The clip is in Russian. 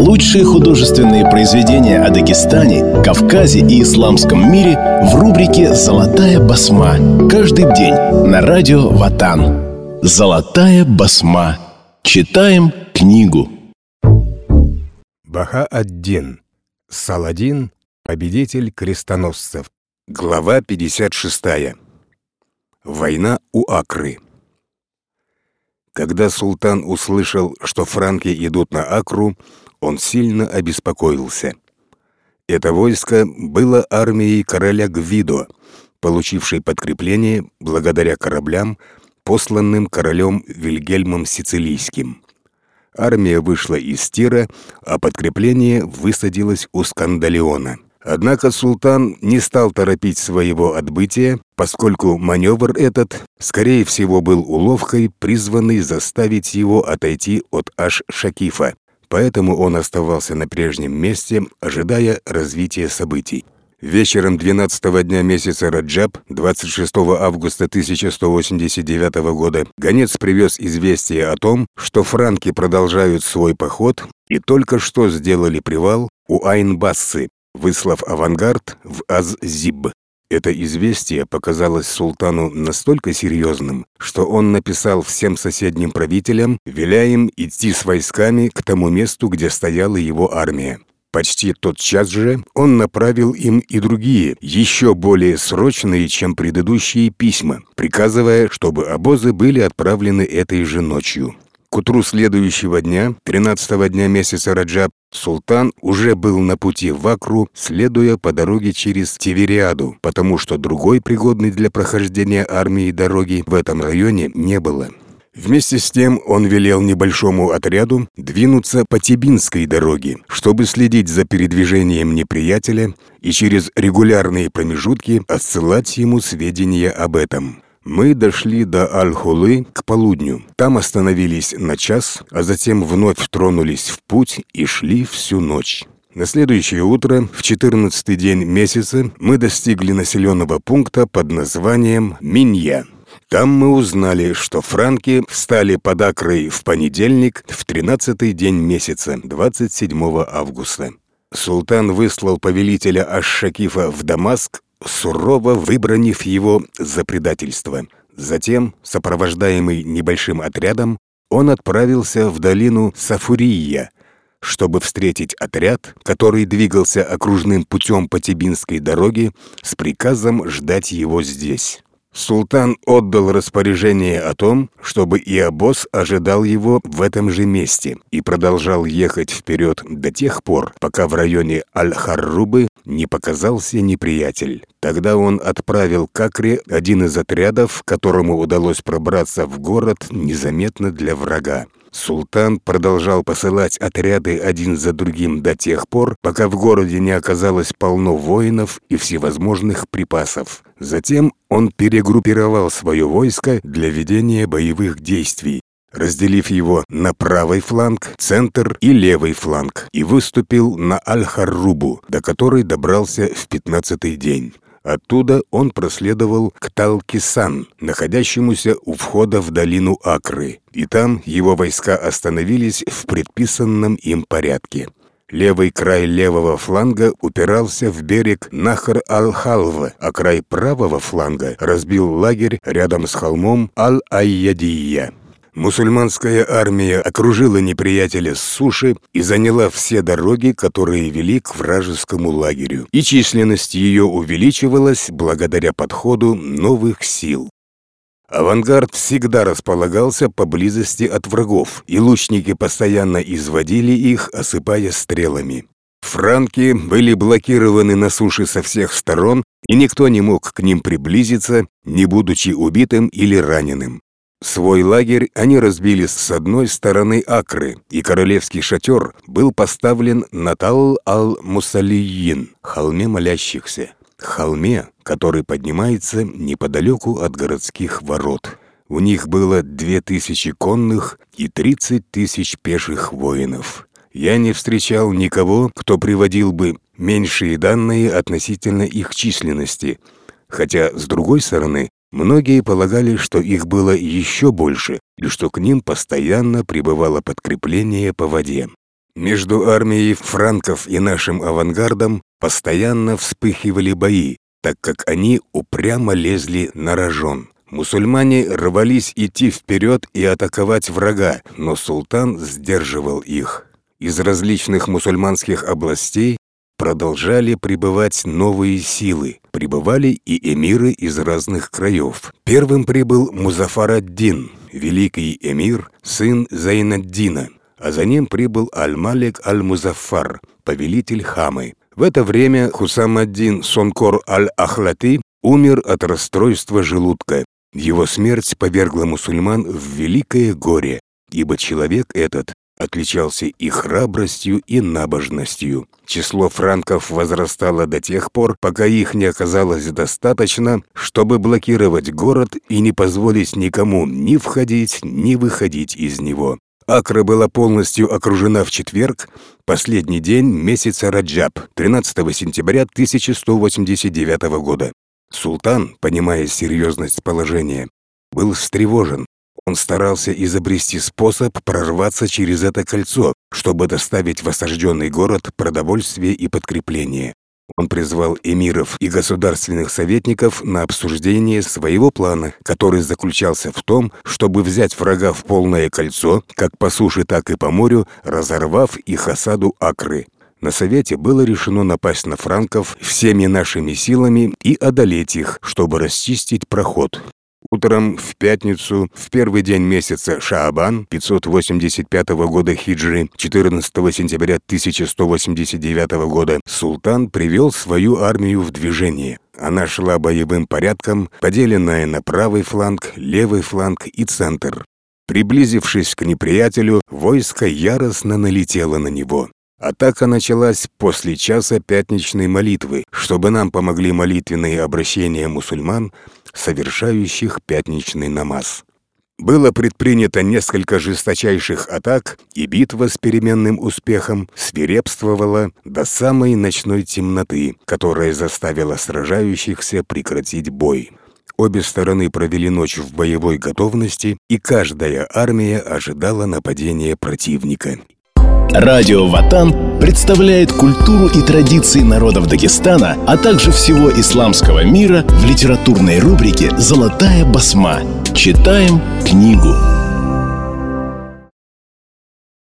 Лучшие художественные произведения о Дагестане, Кавказе и исламском мире в рубрике «Золотая басма». Каждый день на радио Ватан. «Золотая басма». Читаем книгу. Баха-ад-Дин. Саладин, победитель крестоносцев. Глава 56. Война у Акры. Когда султан услышал, что франки идут на Акру, он сильно обеспокоился. Это войско было армией короля Гвидо, получившей подкрепление благодаря кораблям, посланным королем Вильгельмом Сицилийским. Армия вышла из Тира, а подкрепление высадилось у Скандалиона. Однако султан не стал торопить своего отбытия, поскольку маневр этот, скорее всего, был уловкой, призванной заставить его отойти от Аш-Шакифа. Поэтому он оставался на прежнем месте, ожидая развития событий. Вечером 12-го дня месяца Раджаб, 26 августа 1189 года, гонец привез известие о том, что франки продолжают свой поход и только что сделали привал у Айн-Бассы, выслав авангард в Аз-Зиб. Это известие показалось султану настолько серьезным, что он написал всем соседним правителям, веля им идти с войсками к тому месту, где стояла его армия. Почти тотчас же он направил им и другие, еще более срочные, чем предыдущие письма, приказывая, чтобы обозы были отправлены этой же ночью. К утру следующего дня, 13-го дня месяца Раджаб, султан уже был на пути в Акру, следуя по дороге через Тивериаду, потому что другой пригодной для прохождения армии дороги в этом районе не было. Вместе с тем он велел небольшому отряду двинуться по Тибинской дороге, чтобы следить за передвижением неприятеля и через регулярные промежутки отсылать ему сведения об этом. Мы дошли до Аль-Хулы к полудню. Там остановились на час, а затем вновь тронулись в путь и шли всю ночь. На следующее утро, в 14-й день месяца, мы достигли населенного пункта под названием Минья. Там мы узнали, что франки встали под Акрой в понедельник, в 13-й день месяца, 27 августа. Султан выслал повелителя Аш-Шакифа в Дамаск, сурово выбранив его за предательство. Затем, сопровождаемый небольшим отрядом, он отправился в долину Сафурия, чтобы встретить отряд, который двигался окружным путем по Тибинской дороге с приказом ждать его здесь. Султан отдал распоряжение о том, чтобы и обоз ожидал его в этом же месте и продолжал ехать вперед до тех пор, пока в районе Аль-Харрубы не показался неприятель. Тогда он отправил к Акре один из отрядов, которому удалось пробраться в город незаметно для врага. Султан продолжал посылать отряды один за другим до тех пор, пока в городе не оказалось полно воинов и всевозможных припасов. Затем он перегруппировал свое войско для ведения боевых действий, разделив его на правый фланг, центр и левый фланг, и выступил на Аль-Харрубу, до которой добрался в 15-й день. Оттуда он проследовал к Талкисан, находящемуся у входа в долину Акры, и там его войска остановились в предписанном им порядке. Левый край левого фланга упирался в берег Нахр-аль-Халва, а край правого фланга разбил лагерь рядом с холмом Аль-Айядия. Мусульманская армия окружила неприятеля с суши и заняла все дороги, которые вели к вражескому лагерю, и численность ее увеличивалась благодаря подходу новых сил. Авангард всегда располагался поблизости от врагов, и лучники постоянно изводили их, осыпая стрелами. Франки были блокированы на суше со всех сторон, и никто не мог к ним приблизиться, не будучи убитым или раненым. Свой лагерь они разбили с одной стороны Акры, и королевский шатер был поставлен на Тал-ал-Мусалийин, холме молящихся, холме, который поднимается неподалеку от городских ворот. У них было 2000 конных и 30 тысяч пеших воинов. Я не встречал никого, кто приводил бы меньшие данные относительно их численности, хотя, с другой стороны, многие полагали, что их было еще больше, и что к ним постоянно прибывало подкрепление по воде. Между армией франков и нашим авангардом постоянно вспыхивали бои, так как они упрямо лезли на рожон. Мусульмане рвались идти вперед и атаковать врага, но султан сдерживал их. Из различных мусульманских областей продолжали прибывать новые силы. Прибывали и эмиры из разных краев. Первым прибыл Музафар ад-Дин, великий эмир, сын Зайнаддина, а за ним прибыл Аль-Малик Аль-Музаффар, повелитель Хамы. В это время Хусам ад-Дин Сонкор Аль-Ахлати умер от расстройства желудка. Его смерть повергла мусульман в великое горе, ибо человек этот отличался и храбростью, и набожностью. Число франков возрастало до тех пор, пока их не оказалось достаточно, чтобы блокировать город и не позволить никому ни входить, ни выходить из него. Акра была полностью окружена в четверг, последний день месяца Раджаб, 13 сентября 1189 года. Султан, понимая серьезность положения, был встревожен. Он старался изобрести способ прорваться через это кольцо, чтобы доставить в осажденный город продовольствие и подкрепление. Он призвал эмиров и государственных советников на обсуждение своего плана, который заключался в том, чтобы взять врага в полное кольцо, как по суше, так и по морю, разорвав их осаду Акры. На совете было решено напасть на франков всеми нашими силами и одолеть их, чтобы расчистить проход. Утром в пятницу, в первый день месяца Шаабан 585 года хиджры, 14 сентября 1189 года, султан привел свою армию в движение. Она шла боевым порядком, поделенная на правый фланг, левый фланг и центр. Приблизившись к неприятелю, войско яростно налетело на него. Атака началась после часа пятничной молитвы, чтобы нам помогли молитвенные обращения мусульман, совершающих пятничный намаз. Было предпринято несколько жесточайших атак, и битва с переменным успехом свирепствовала до самой ночной темноты, которая заставила сражающихся прекратить бой. Обе стороны провели ночь в боевой готовности, и каждая армия ожидала нападения противника. Радио Ватан представляет культуру и традиции народов Дагестана, а также всего исламского мира в литературной рубрике «Золотая басма». Читаем книгу.